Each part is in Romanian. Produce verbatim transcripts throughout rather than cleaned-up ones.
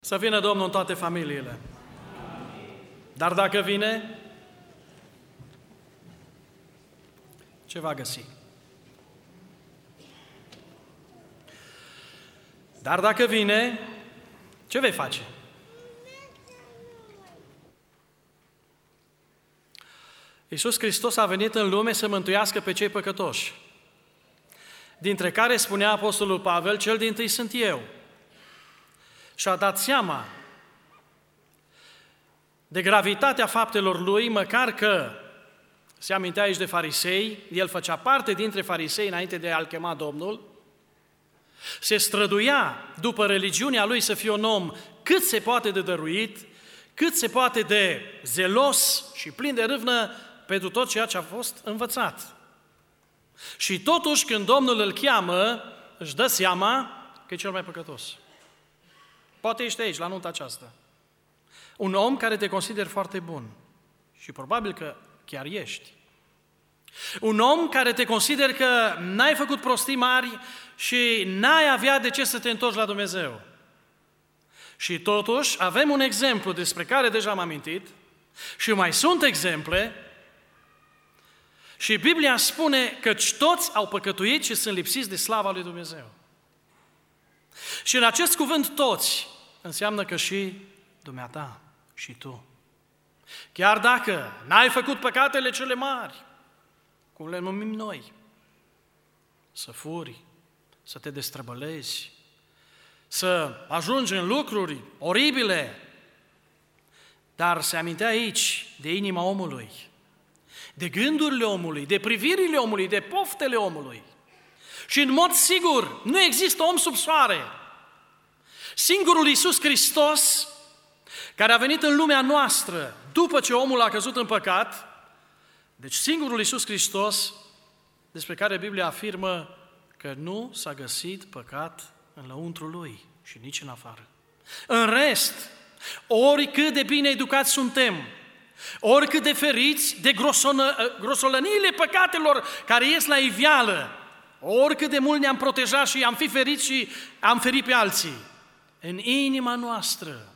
Să vină Domnul în toate familiile. Dar dacă vine, ce va găsi? Dar dacă vine, ce vei face? Iisus Hristos a venit în lume să mântuiască pe cei păcătoși, dintre care, spunea Apostolul Pavel, cel dintâi sunt eu. Și-a dat seama de gravitatea faptelor lui, măcar că se amintea aici de farisei, el făcea parte dintre farisei înainte de a-l chema Domnul, se străduia după religiunea lui să fie un om cât se poate de dăruit, cât se poate de zelos și plin de râvnă pentru tot ceea ce a fost învățat. Și totuși, când Domnul îl cheamă, își dă seama că e cel mai păcătos. Poate ești aici, la nunta aceasta. Un om care te consideri foarte bun. Și probabil că chiar ești. Un om care te consideri că n-ai făcut prostii mari și n-ai avea de ce să te întorci la Dumnezeu. Și totuși avem un exemplu despre care deja am amintit și mai sunt exemple și Biblia spune că toți au păcătuit și sunt lipsiți de slava lui Dumnezeu. Și în acest cuvânt toți înseamnă că și dumneata și tu. Chiar dacă n-ai făcut păcatele cele mari, cum le numim noi, să furi, să te destrăbălezi, să ajungi în lucruri oribile, dar se amintea aici de inima omului, de gândurile omului, de privirile omului, de poftele omului. Și în mod sigur, nu există om sub soare. Singurul Iisus Hristos, care a venit în lumea noastră după ce omul a căzut în păcat, deci singurul Iisus Hristos, despre care Biblia afirmă că nu s-a găsit păcat în lăuntrul Lui și nici în afară. În rest, oricât de bine educați suntem, oricât de feriți de grosolăniile păcatelor care ies la iveală, oricât de mult ne-am protejat și am fi feriți și am ferit pe alții, în inima noastră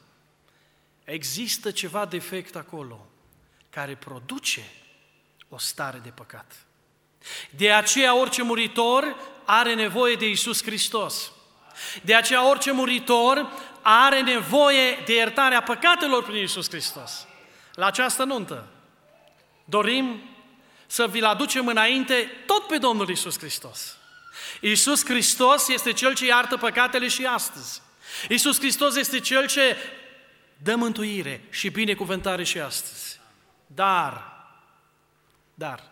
există ceva defect acolo care produce o stare de păcat. De aceea orice muritor are nevoie de Iisus Hristos. De aceea orice muritor are nevoie de iertarea păcatelor prin Iisus Hristos. La această nuntă dorim să vi-l aducem înainte tot pe Domnul Iisus Hristos. Iisus Hristos este Cel ce iartă păcatele și astăzi. Iisus Hristos este Cel ce dă mântuire și binecuvântare și astăzi. Dar, dar,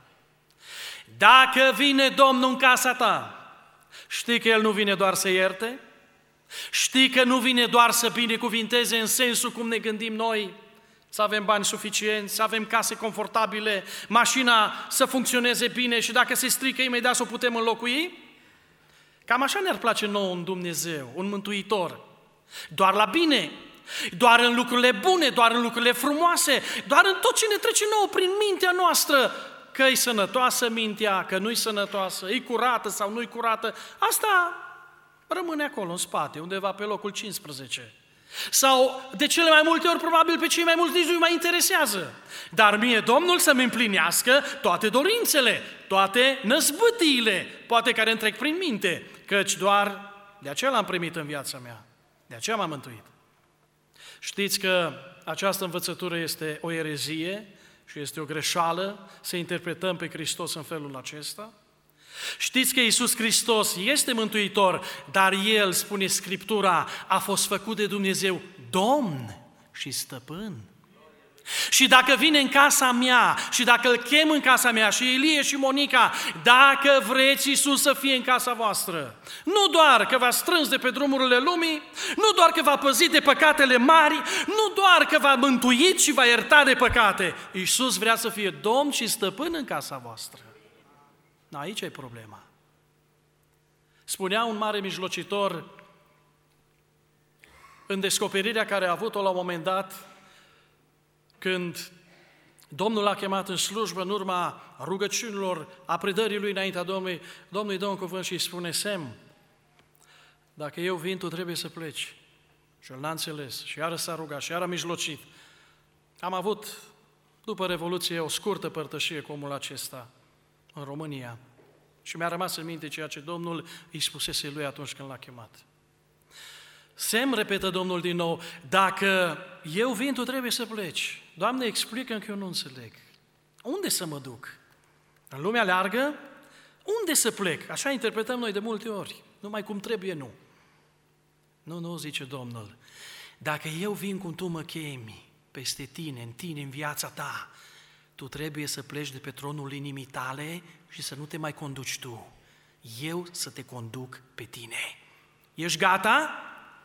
dacă vine Domnul în casa ta, știi că El nu vine doar să ierte? Știi că nu vine doar să binecuvinteze în sensul cum ne gândim noi, să avem bani suficienți, să avem case confortabile, mașina să funcționeze bine și dacă se strică imediat să o putem înlocui? Cam așa ne-ar place nouă un Dumnezeu, un Mântuitor. Doar la bine, doar în lucrurile bune, doar în lucrurile frumoase, doar în tot ce ne trece nouă prin mintea noastră, că e sănătoasă mintea, că nu-i sănătoasă, e curată sau nu-i curată, asta rămâne acolo în spate, undeva pe locul cincisprezece. Sau de cele mai multe ori, probabil pe cei mai mulți nici nu-i mai interesează. Dar mie Domnul să-mi împlinească toate dorințele, toate năzbâtiile, poate care îmi trec prin minte, căci doar de aceea l-am primit în viața mea, de aceea m-am mântuit. Știți că această învățătură este o erezie și este o greșeală să interpretăm pe Hristos în felul acesta? Știți că Iisus Hristos este Mântuitor, dar El, spune Scriptura, a fost făcut de Dumnezeu Domn și Stăpân. Și dacă vine în casa mea și dacă îl chem în casa mea și Ilie și Monica, dacă vreți Iisus să fie în casa voastră, nu doar că v-a strâns de pe drumurile lumii, nu doar că v-a păzit de păcatele mari, nu doar că v-a mântuit și v-a iertat de păcate, Iisus vrea să fie Domn și Stăpân în casa voastră. Aici e problema. Spunea un mare mijlocitor în descoperirea care a avut-o la un moment dat, când Domnul l-a chemat în slujbă în urma rugăciunilor, a predării lui înaintea Domnului, Domnul îi dă un cuvânt și îi spune: Sem, dacă eu vin, tu trebuie să pleci. Și el n-a înțeles, și iară s-a rugat, și iară a mijlocit. Am avut, după Revoluție, o scurtă părtășie cu omul acesta în România. Și mi-a rămas în minte ceea ce Domnul îi spusese lui atunci când l-a chemat. Semn, repetă Domnul din nou, dacă eu vin, tu trebuie să pleci. Doamne, explică-mi că eu nu înțeleg. Unde să mă duc? În lumea largă? Unde să plec? Așa interpretăm noi de multe ori. Numai cum trebuie, nu. Nu, nu, zice Domnul. Dacă eu vin cum tu mă chemi peste tine, în tine, în viața ta, tu trebuie să pleci de pe tronul inimii tale și să nu te mai conduci tu. Eu să te conduc pe tine. Ești gata?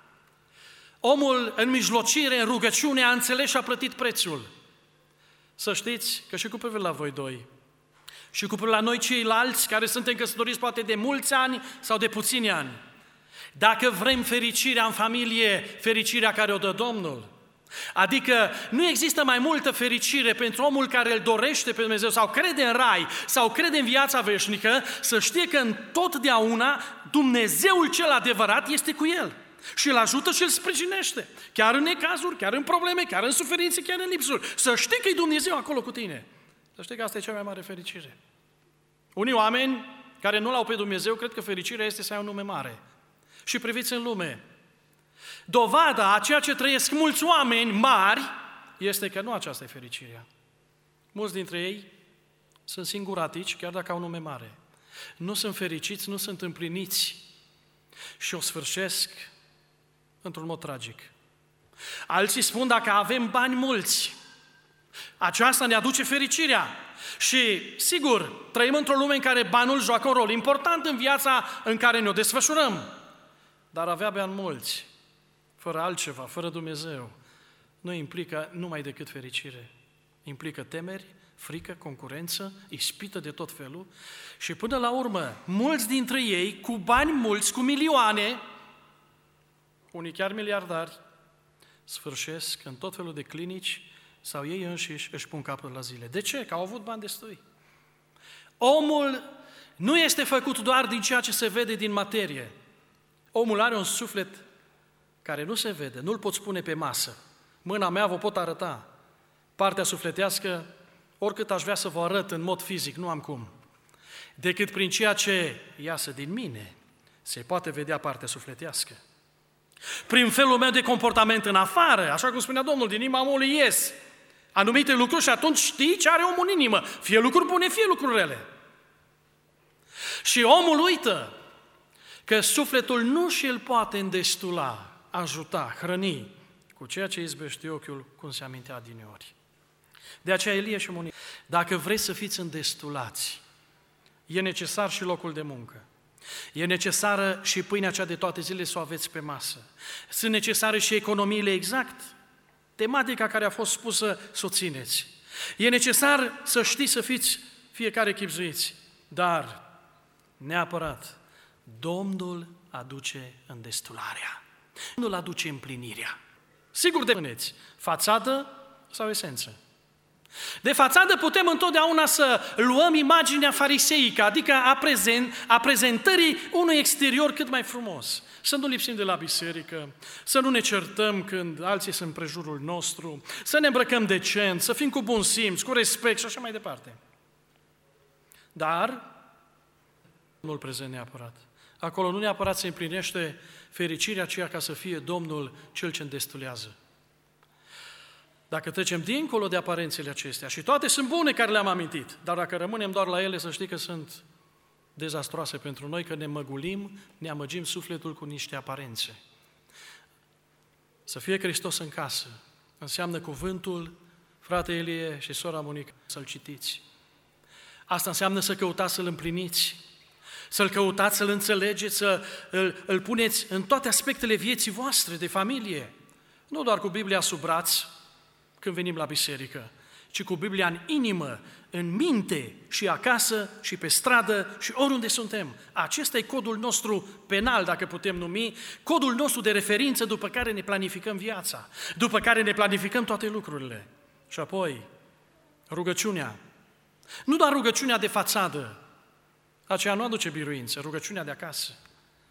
Omul în mijlocire, în rugăciune, a înțeles și a plătit prețul. Să știți că și cu privire la voi doi, și cu privire la noi ceilalți care suntem căsătoriți poate de mulți ani sau de puțini ani, dacă vrem fericirea în familie, fericirea care o dă Domnul, adică nu există mai multă fericire pentru omul care îl dorește pe Dumnezeu sau crede în rai sau crede în viața veșnică, să știe că întotdeauna Dumnezeul cel adevărat este cu el și îl ajută și îl sprijinește, chiar în necazuri, chiar în probleme, chiar în suferințe, chiar în lipsuri. Să știi că e Dumnezeu acolo cu tine. Să știi că asta e cea mai mare fericire. Unii oameni care nu l-au pe Dumnezeu cred că fericirea este să ai un nume mare. Și priviți în lume. Dovada a ceea ce trăiesc mulți oameni mari este că nu aceasta e fericirea. Mulți dintre ei sunt singuratici, chiar dacă au nume mare. Nu sunt fericiți, nu sunt împliniți și o sfârșesc într-un mod tragic. Alții spun, dacă avem bani mulți, aceasta ne aduce fericirea. Și, sigur, trăim într-o lume în care banul joacă un rol important în viața în care ne-o desfășurăm. Dar avea bani mulți, fără altceva, fără Dumnezeu, nu implică numai decât fericire. Implică temeri, frică, concurență, ispită de tot felul și până la urmă, mulți dintre ei, cu bani mulți, cu milioane, unii chiar miliardari, sfârșesc în tot felul de clinici sau ei înșiși își pun capul la zile. De ce? Că au avut bani destui. Omul nu este făcut doar din ceea ce se vede din materie. Omul are un suflet care nu se vede, nu-l pot spune pe masă. Mâna mea vă pot arăta. Partea sufletească, oricât aș vrea să vă arăt în mod fizic, nu am cum. Decât prin ceea ce iasă din mine, se poate vedea partea sufletească. Prin felul meu de comportament în afară, așa cum spunea Domnul, din inima omului ies anumite lucruri și atunci știi ce are omul în inimă. Fie lucruri bune, fie lucruri rele. Și omul uită că sufletul nu și îl poate îndestula, ajuta, hrăni cu ceea ce izbește ochiul, cum se amintea adineori. De aceea Elie și Monica, dacă vrei să fiți îndestulați, e necesar și locul de muncă. E necesară și pâinea cea de toate zilele să o aveți pe masă. Sunt necesare și economiile exact, tematica care a fost spusă să o țineți. E necesar să știți să fiți fiecare chibzuiți, dar neapărat Domnul aduce îndestularea. Domnul aduce împlinirea. Sigur de mâneți, fațadă sau esență. De fațadă putem întotdeauna să luăm imaginea fariseică, adică a, prezent, a prezentării unui exterior cât mai frumos. Să nu lipsim de la biserică, să nu ne certăm când alții sunt împrejurul nostru, să ne îmbrăcăm decent, să fim cu bun simț, cu respect și așa mai departe. Dar Domnul prezent neapărat. Acolo nu neapărat se împlinește fericirea aceea ca să fie Domnul Cel ce îndestulează. Dacă trecem dincolo de aparențele acestea, și toate sunt bune care le-am amintit, dar dacă rămânem doar la ele, să știi că sunt dezastroase pentru noi, că ne măgulim, ne amăgim sufletul cu niște aparențe. Să fie Hristos în casă înseamnă cuvântul, frate Elie și sora Monica, să-l citiți. Asta înseamnă să căutați să-l împliniți, să-l căutați, să-l înțelegeți, să îl, îl puneți în toate aspectele vieții voastre de familie. Nu doar cu Biblia sub braț, când venim la biserică, ci cu Biblia în inimă, în minte și acasă și pe stradă și oriunde suntem. Acesta e codul nostru penal, dacă putem numi, codul nostru de referință după care ne planificăm viața, după care ne planificăm toate lucrurile. Și apoi, rugăciunea. Nu doar rugăciunea de fațadă, aceea nu aduce biruință, rugăciunea de acasă.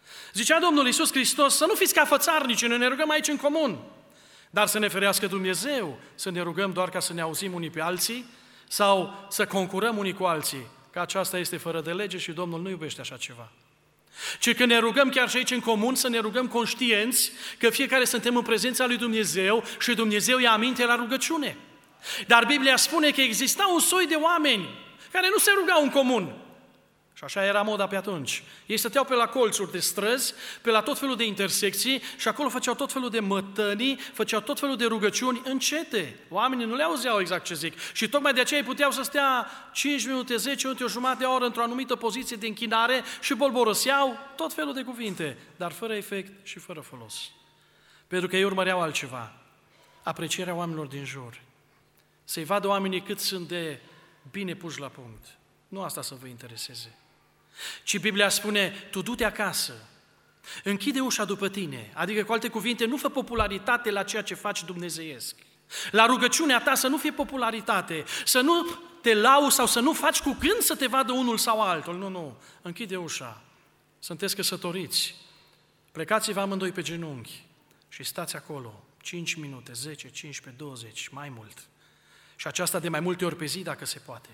Zicea Domnul Iisus Hristos să nu fiți ca fățarnici, noi ne rugăm aici în comun, dar să ne ferească Dumnezeu, să ne rugăm doar ca să ne auzim unii pe alții sau să concurăm unii cu alții, că aceasta este fără de lege și Domnul nu iubește așa ceva. Ci că ne rugăm chiar și aici în comun, să ne rugăm conștienți că fiecare suntem în prezența lui Dumnezeu și Dumnezeu ia aminte la rugăciune. Dar Biblia spune că exista un soi de oameni care nu se rugau în comun. Și așa era moda pe atunci. Ei stăteau pe la colțuri de străzi, pe la tot felul de intersecții și acolo făceau tot felul de mătănii, făceau tot felul de rugăciuni încete. Oamenii nu le auzeau exact ce zic. Și tocmai de aceea ei puteau să stea cinci minute, zece minute, o jumătate de oră într-o anumită poziție de închinare și bolboroseau tot felul de cuvinte, dar fără efect și fără folos. Pentru că ei urmăreau altceva. Aprecierea oamenilor din jur. Să-i vadă oamenii cât sunt de bine puși la punct. Nu asta să vă intereseze. Ci Biblia spune, tu du-te acasă, închide ușa după tine, adică cu alte cuvinte, nu fă popularitate la ceea ce faci dumnezeiesc. La rugăciunea ta să nu fie popularitate, să nu te lauzi sau să nu faci cu gând să te vadă unul sau altul. Nu, nu, închide ușa. Sunteți căsătoriți, plecați-vă amândoi pe genunchi și stați acolo cinci minute, zece, cincisprezece, douăzeci, mai mult. Și aceasta de mai multe ori pe zi, dacă se poate.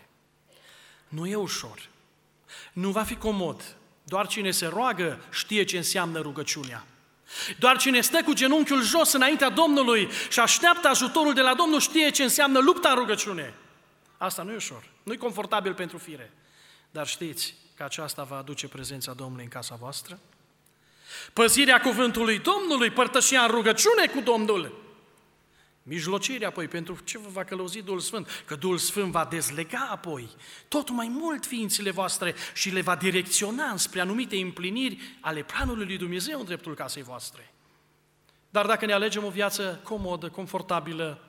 Nu e ușor. Nu va fi comod. Doar cine se roagă știe ce înseamnă rugăciunea. Doar cine stă cu genunchiul jos înaintea Domnului și așteaptă ajutorul de la Domnul știe ce înseamnă lupta în rugăciune. Asta nu e ușor. Nu e confortabil pentru fire. Dar știți că aceasta va aduce prezența Domnului în casa voastră? Păzirea cuvântului Domnului, părtășia în rugăciune cu Domnul. Mijlocirea apoi, pentru ce vă va călăuzi Duhul Sfânt? Că Duhul Sfânt va dezlega apoi tot mai mult ființele voastre și le va direcționa spre anumite împliniri ale planului lui Dumnezeu în dreptul casei voastre. Dar dacă ne alegem o viață comodă, confortabilă,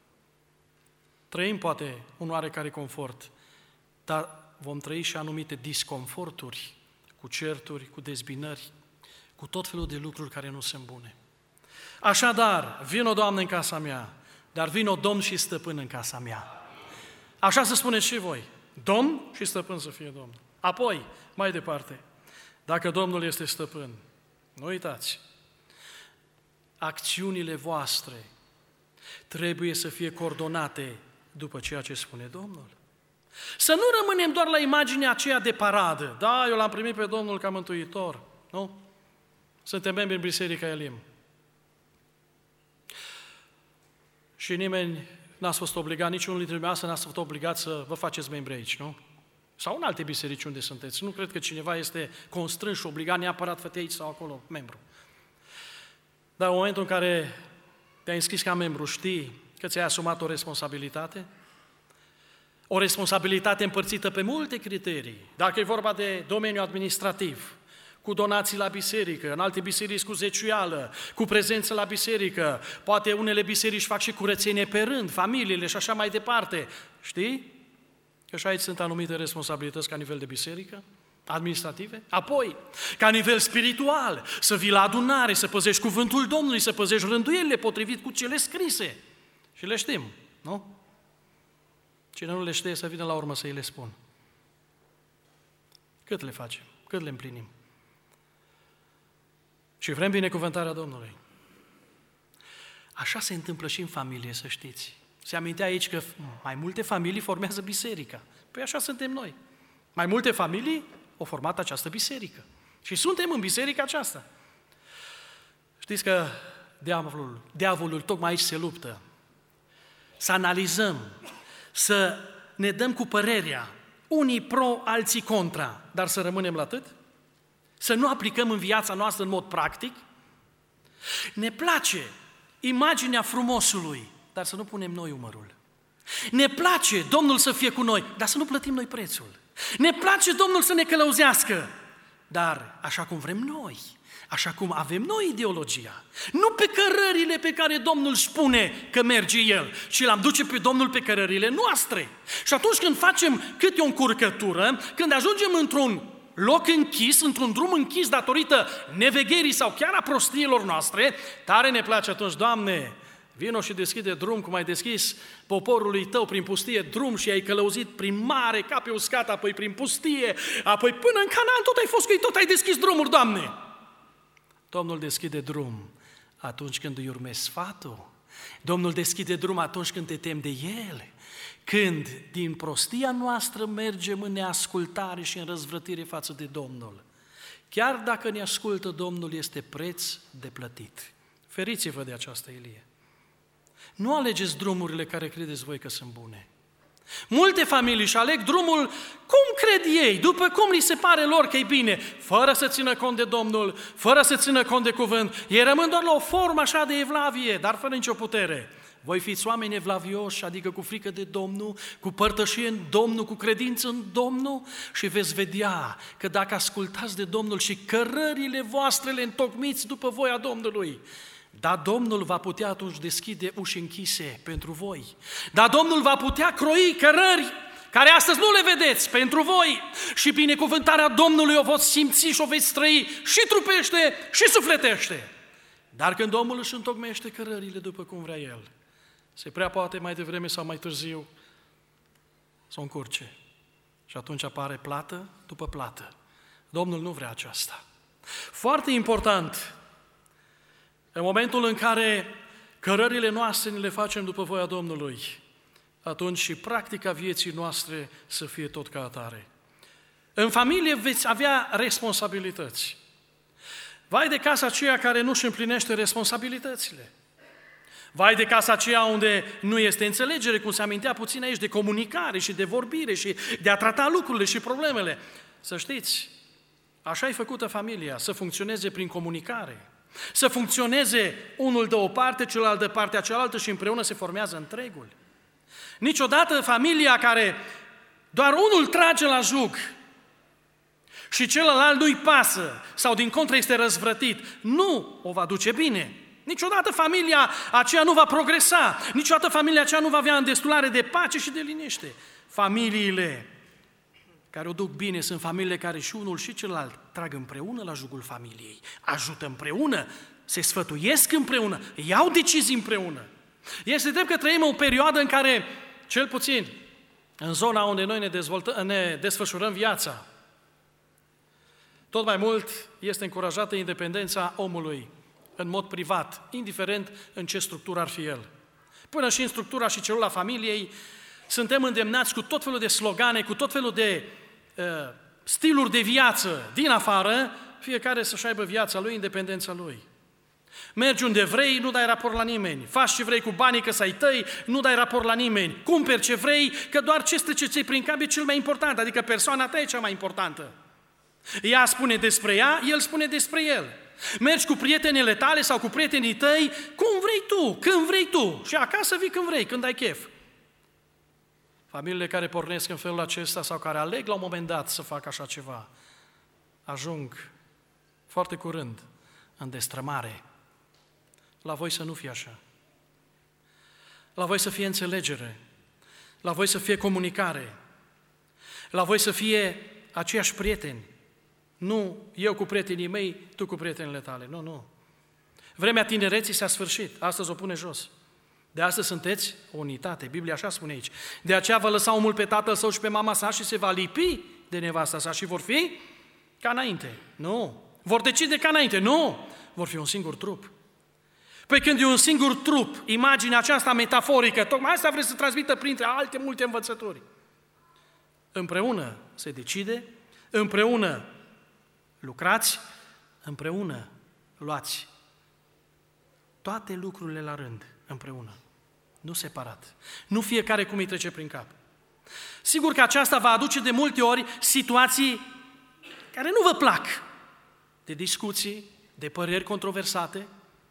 trăim poate un oarecare confort, dar vom trăi și anumite disconforturi, cu certuri, cu dezbinări, cu tot felul de lucruri care nu sunt bune. Așadar, vino, Doamne, în casa mea, dar vino Domn și Stăpân în casa mea. Așa să spuneți și voi, Domn și Stăpân să fie Domnul. Apoi, mai departe, dacă Domnul este Stăpân, nu uitați, acțiunile voastre trebuie să fie coordonate după ceea ce spune Domnul. Să nu rămânem doar la imaginea aceea de paradă. Da, eu l-am primit pe Domnul ca mântuitor, nu? Suntem membri în Biserica Elim. Și nimeni n-a fost obligat, niciunul dintre dumneavoastră n-a fost obligat să vă faceți membri aici, nu? Sau în alte biserici unde sunteți. Nu cred că cineva este constrâns și obligat neapărat fă aici sau acolo, membru. Dar în momentul în care te-ai înscris ca membru, știi că ți-ai asumat o responsabilitate? O responsabilitate împărțită pe multe criterii. Dacă e vorba de domeniul administrativ, cu donații la biserică, în alte biserici cu zeciuială, cu prezență la biserică, poate unele biserici fac și curățenie pe rând, familiile și așa mai departe. Știi? Că și aici sunt anumite responsabilități ca nivel de biserică, administrative. Apoi, ca nivel spiritual, să vii la adunare, să păzești cuvântul Domnului, să păzești rânduielile potrivit cu cele scrise. Și le știm, nu? Cine nu le știe să vină la urmă să îi le spun. Cât le facem? Cât le împlinim? Și vrem binecuvântarea Domnului. Așa se întâmplă și în familie, să știți. Se amintea aici că mai multe familii formează biserica. Păi așa suntem noi. Mai multe familii au format această biserică. Și suntem în biserica aceasta. Știți că diavolul, diavolul tocmai aici se luptă. Să analizăm, să ne dăm cu părerea, unii pro, alții contra, dar să rămânem la atât? Să nu aplicăm în viața noastră în mod practic? Ne place imaginea frumosului, dar să nu punem noi umărul. Ne place Domnul să fie cu noi, dar să nu plătim noi prețul. Ne place Domnul să ne călăuzească, dar așa cum vrem noi, așa cum avem noi ideologia. Nu pe cărările pe care Domnul spune că merge El, ci l-am duce pe Domnul pe cărările noastre. Și atunci când facem câte o încurcătură, când ajungem într-un loc închis, într-un drum închis datorită nevegherii sau chiar a prostiilor noastre, tare ne place atunci, Doamne, vino și deschide drum, cum ai deschis poporului Tău prin pustie drum și ai călăuzit prin mare, ca pe uscat, apoi prin pustie, apoi până în Canaan tot ai fost cu ei, tot ai deschis drumuri, Doamne. Domnul deschide drum atunci când îi urmezi sfatul. Domnul deschide drum atunci când te temi de El. Când din prostia noastră mergem în neascultare și în răzvrătire față de Domnul. Chiar dacă ne ascultă Domnul, este preț de plătit. Feriți-vă de această Ilie. Nu alegeți drumurile care credeți voi că sunt bune. Multe familii își aleg drumul cum cred ei, după cum li se pare lor că e bine, fără să țină cont de Domnul, fără să țină cont de cuvânt. Ei rămân doar la o formă așa de evlavie, dar fără nicio putere. Voi fiți oameni evlavioși, adică cu frică de Domnul, cu părtășie în Domnul, cu credință în Domnul și veți vedea că dacă ascultați de Domnul și cărările voastre le întocmiți după voia Domnului, da, Domnul va putea atunci deschide uși închise pentru voi. Da, Domnul va putea croi cărări care astăzi nu le vedeți pentru voi și binecuvântarea Domnului o veți simți și o veți trăi și trupește și sufletește. Dar când Domnul își întocmește cărările după cum vrea El, se prea poate mai devreme sau mai târziu să o încurce. Și atunci apare plată după plată. Domnul nu vrea aceasta. Foarte important, în momentul în care cărările noastre ne le facem după voia Domnului, atunci și practica vieții noastre să fie tot ca atare. În familie veți avea responsabilități. Vai de casa aceea care nu își împlinește responsabilitățile. Vai de casa aceea unde nu este înțelegere, cum se amintea puțin aici, de comunicare și de vorbire și de a trata lucrurile și problemele. Să știți, așa e făcută familia, să funcționeze prin comunicare, să funcționeze unul de o parte, celălalt de partea cealaltă și împreună se formează întregul. Niciodată familia care doar unul trage la jug și celălalt nu-i pasă sau din contră este răzvrătit, nu o va duce bine. Niciodată familia aceea nu va progresa, niciodată familia aceea nu va avea îndestulare de pace și de liniște. Familiile care o duc bine sunt familiile care și unul și celălalt trag împreună la jugul familiei, ajută împreună, se sfătuiesc împreună, iau decizii împreună. Este drept că trăim o perioadă în care, cel puțin, în zona unde noi ne, dezvoltăm, ne desfășurăm viața, tot mai mult este încurajată independența omului în mod privat, indiferent în ce structură ar fi el. Până și în structura și celula familiei, suntem îndemnați cu tot felul de slogane, cu tot felul de uh, stiluri de viață din afară, fiecare să-și aibă viața lui, independența lui. Mergi unde vrei, nu dai raport la nimeni. Faci ce vrei cu banii, că să-i tăi, nu dai raport la nimeni. Cumperi ce vrei, că doar ce trece ți prin cap e cel mai important, adică persoana ta e cea mai importantă. Ea spune despre ea, el spune despre el. Mergi cu prietenele tale sau cu prietenii tăi, cum vrei tu, când vrei tu. Și acasă vii când vrei, când ai chef. Familiile care pornesc în felul acesta sau care aleg la un moment dat să facă așa ceva, ajung foarte curând în destrămare. La voi să nu fie așa. La voi să fie înțelegere. La voi să fie comunicare. La voi să fie aceiași prieteni. Nu eu cu prietenii mei, tu cu prietenile tale. Nu, nu. Vremea tinereții s-a sfârșit. Astăzi o pune jos. De astăzi sunteți o unitate. Biblia așa spune aici. De aceea va lăsa omul pe tatăl său și pe mama sa și se va lipi de nevasta sa și vor fi ca înainte. Nu. Vor decide ca înainte. Nu. Vor fi un singur trup. Păi când e un singur trup, imaginea aceasta metaforică, tocmai asta vreți să transmită printre alte multe învățături. Împreună se decide, împreună lucrați, împreună luați toate lucrurile la rând, împreună, nu separat. Nu fiecare cum îi trece prin cap. Sigur că aceasta va aduce de multe ori situații care nu vă plac, de discuții, de păreri controversate,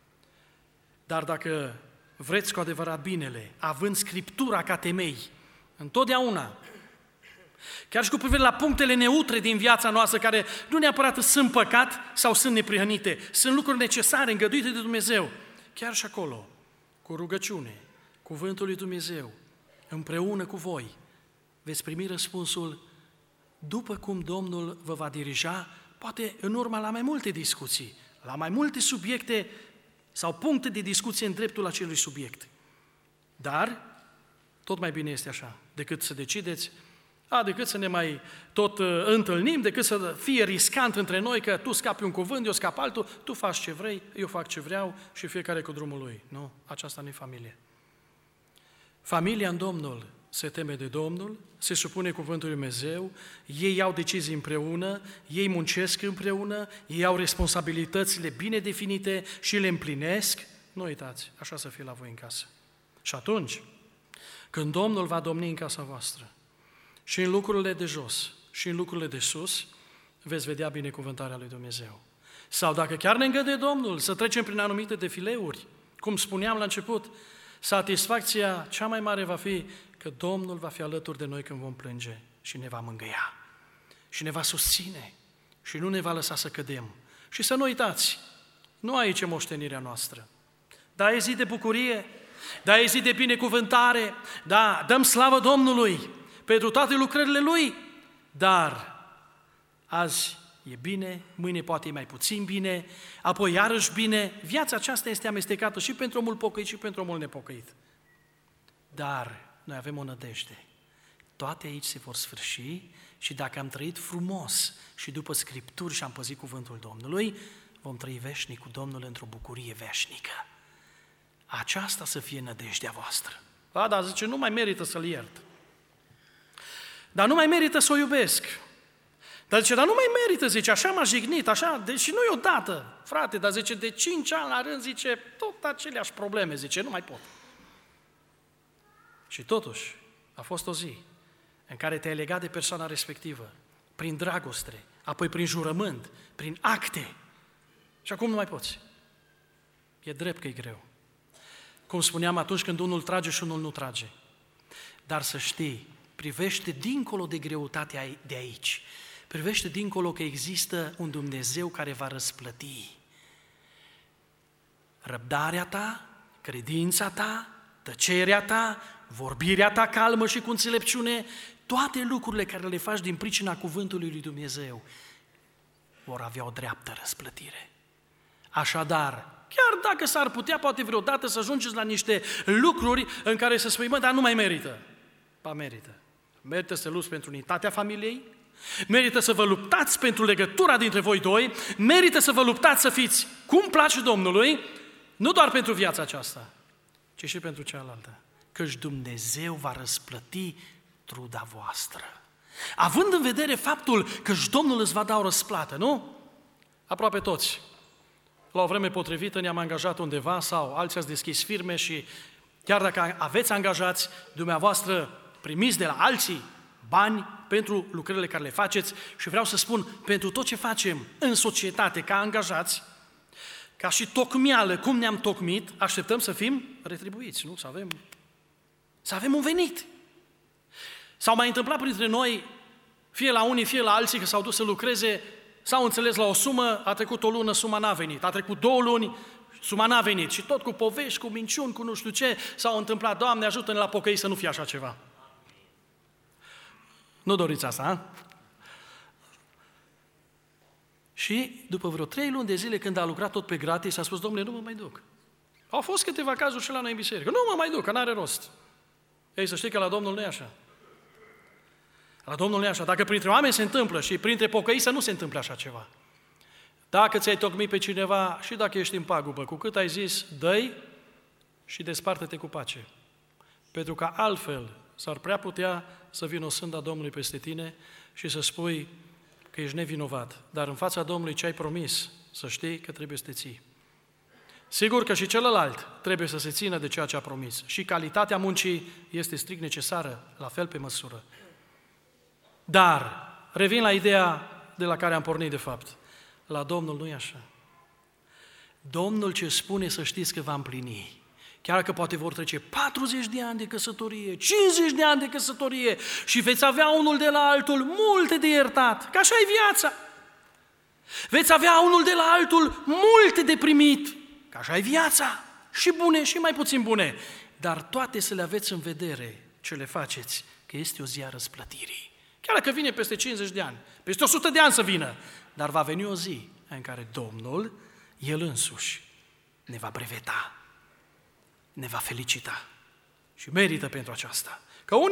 dar dacă vreți cu adevărat binele, având Scriptura ca temei, întotdeauna, chiar și cu privire la punctele neutre din viața noastră, care nu neapărat sunt păcat sau sunt neprihănite, sunt lucruri necesare, îngăduite de Dumnezeu, chiar și acolo, cu rugăciune, cuvântul lui Dumnezeu, împreună cu voi, veți primi răspunsul după cum Domnul vă va dirija, poate în urma la mai multe discuții, la mai multe subiecte sau puncte de discuție în dreptul acelui subiect. Dar, tot mai bine este așa, decât să decideți A, decât să ne mai tot uh, întâlnim, decât să fie riscant între noi că tu scapi un cuvânt, eu scap altul, tu faci ce vrei, eu fac ce vreau și fiecare cu drumul lui. Nu, aceasta nu e familie. Familia în Domnul se teme de Domnul, se supune cuvântul lui Dumnezeu, ei iau decizii împreună, ei muncesc împreună, ei au responsabilitățile bine definite și le împlinesc. Nu uitați, așa să fie la voi în casă. Și atunci, când Domnul va domni în casa voastră, și în lucrurile de jos, și în lucrurile de sus, veți vedea binecuvântarea lui Dumnezeu. Sau dacă chiar ne îngăduie Domnul să trecem prin anumite defileuri, cum spuneam la început, satisfacția cea mai mare va fi că Domnul va fi alături de noi când vom plânge și ne va mângâia și ne va susține și nu ne va lăsa să cădem. Și să nu uitați, nu aici e moștenirea noastră. Da, e zi de bucurie, da, e zi de binecuvântare, da, dăm slavă Domnului pentru toate lucrările Lui, dar azi e bine, mâine poate e mai puțin bine, apoi iarăși bine. Viața aceasta este amestecată și pentru omul pocăit și pentru omul nepocăit. Dar noi avem o nădejde. Toate aici se vor sfârși și dacă am trăit frumos și după Scripturi și am păzit cuvântul Domnului, vom trăi veșnic cu Domnul într-o bucurie veșnică. Aceasta să fie nădejdea voastră. A, dar zice, nu mai merită să-l iert. Dar nu mai merită să o iubesc. Dar zice, dar nu mai merită, zice, așa m-a jignit, așa, deși nu e odată, frate, dar zice, de cinci ani la rând, zice, tot aceleași probleme, zice, nu mai pot. Și totuși, a fost o zi în care te-ai legat de persoana respectivă, prin dragoste, apoi prin jurământ, prin acte, și acum nu mai poți. E drept că e greu. Cum spuneam, atunci când unul trage și unul nu trage. Dar să știi, privește dincolo de greutatea de aici. Privește dincolo că există un Dumnezeu care va răsplăti. Răbdarea ta, credința ta, tăcerea ta, vorbirea ta calmă și cu înțelepciune, toate lucrurile care le faci din pricina cuvântului lui Dumnezeu vor avea o dreaptă răsplătire. Așadar, chiar dacă s-ar putea poate vreodată să ajungeți la niște lucruri în care să spui, mă, dar nu mai merită. Ba merită. Merită să lupți pentru unitatea familiei, merită să vă luptați pentru legătura dintre voi doi, merită să vă luptați să fiți cum place Domnului, nu doar pentru viața aceasta, ci și pentru cealaltă. Căci Dumnezeu va răsplăti truda voastră. Având în vedere faptul că Domnul îți va da o răsplată, nu? Aproape toți. La o vreme potrivită ne-am angajat undeva sau alții ați deschis firme și chiar dacă aveți angajați, dumneavoastră primiți de la alții bani pentru lucrările care le faceți și vreau să spun, pentru tot ce facem în societate ca angajați, ca și tocmeală, cum ne-am tocmit, așteptăm să fim retribuiți, nu? Să avem, să avem un venit. S-au mai întâmplat printre noi, fie la unii, fie la alții, că s-au dus să lucreze, s-au înțeles la o sumă, a trecut o lună, suma n-a venit, a trecut două luni, suma n-a venit și tot cu povești, cu minciuni, cu nu știu ce, s-au întâmplat. Doamne, ajută-ne la pocăi să nu fie așa ceva. Nu doriți asta, a? Și după vreo trei luni de zile, când a lucrat tot pe gratis, a spus, Domnule, nu mă mai duc. Au fost câteva cazuri și la noi în biserică. Nu mă mai duc, că n-are rost. Ei, să știi că la Domnul nu e așa. La Domnul nu e așa. Dacă printre oameni se întâmplă și printre pocăi să nu se întâmple așa ceva. Dacă ți-ai tocmit pe cineva și dacă ești în pagubă, cu cât ai zis, dă-i și desparte-te cu pace. Pentru că altfel s-ar prea putea să vină o sânda Domnului peste tine și să spui că ești nevinovat. Dar în fața Domnului ce ai promis, să știi că trebuie să te ții. Sigur că și celălalt trebuie să se țină de ceea ce a promis. Și calitatea muncii este strict necesară, la fel pe măsură. Dar, revin la ideea de la care am pornit de fapt. La Domnul nu e așa. Domnul ce spune să știți că va împlini. Chiar că poate vor trece patruzeci de ani de căsătorie, cincizeci de ani de căsătorie și veți avea unul de la altul multe de iertat, că așa e viața. Veți avea unul de la altul multe de primit, că așa e viața, și bune și mai puțin bune. Dar toate să le aveți în vedere ce le faceți, că este o zi a răsplătirii. Chiar dacă vine peste cincizeci de ani, peste o sută de ani să vină, dar va veni o zi în care Domnul, El însuși, ne va breveta, ne va felicita și merită pentru aceasta. Că unii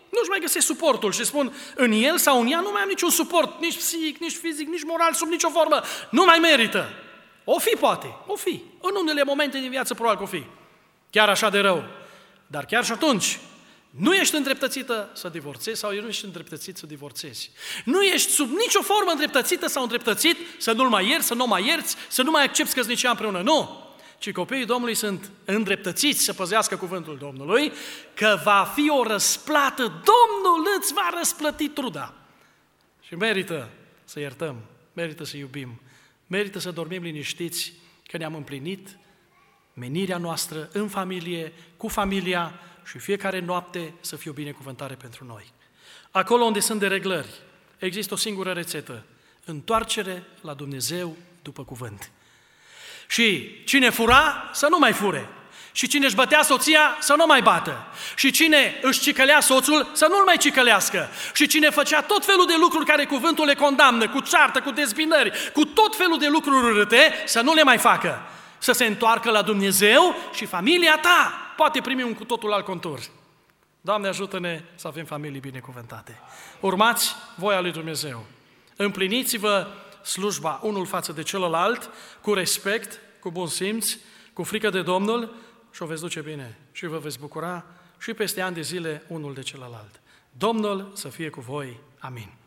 nu-și mai găsesc suportul și spun, în el sau în ea nu mai am niciun suport, nici psihic, nici fizic, nici moral, sub nicio formă, nu mai merită. O fi poate, o fi. În unele momente din viață probabil că o fi. Chiar așa de rău. Dar chiar și atunci, nu ești îndreptățită să divorțezi sau nu ești îndreptățit să divorțezi. Nu ești sub nicio formă îndreptățită sau îndreptățit să nu-l mai ierți, să nu mai ierți, să nu mai accepți căsnicia împreună. Nu! Ci copiii Domnului sunt îndreptățiți să păzească cuvântul Domnului, că va fi o răsplată, Domnul îți va răsplăti truda. Și merită să iertăm, merită să iubim, merită să dormim liniștiți că ne-am împlinit menirea noastră în familie, cu familia și fiecare noapte să fie o binecuvântare pentru noi. Acolo unde sunt dereglări, există o singură rețetă, întoarcere la Dumnezeu după cuvânt. Și cine fura, să nu mai fure. Și cine își bătea soția, să nu mai bată. Și cine își cicălea soțul, să nu-l mai cicălească. Și cine făcea tot felul de lucruri care cuvântul le condamnă, cu ceartă, cu dezbinări, cu tot felul de lucruri urâte, să nu le mai facă. Să se întoarcă la Dumnezeu și familia ta poate primi un cu totul alt contur. Doamne, ajută-ne să avem familii binecuvântate. Urmați voia lui Dumnezeu. Împliniți-vă slujba unul față de celălalt, cu respect, cu bun simț, cu frică de Domnul și o veți duce bine și vă veți bucura și peste ani de zile unul de celălalt. Domnul să fie cu voi. Amin.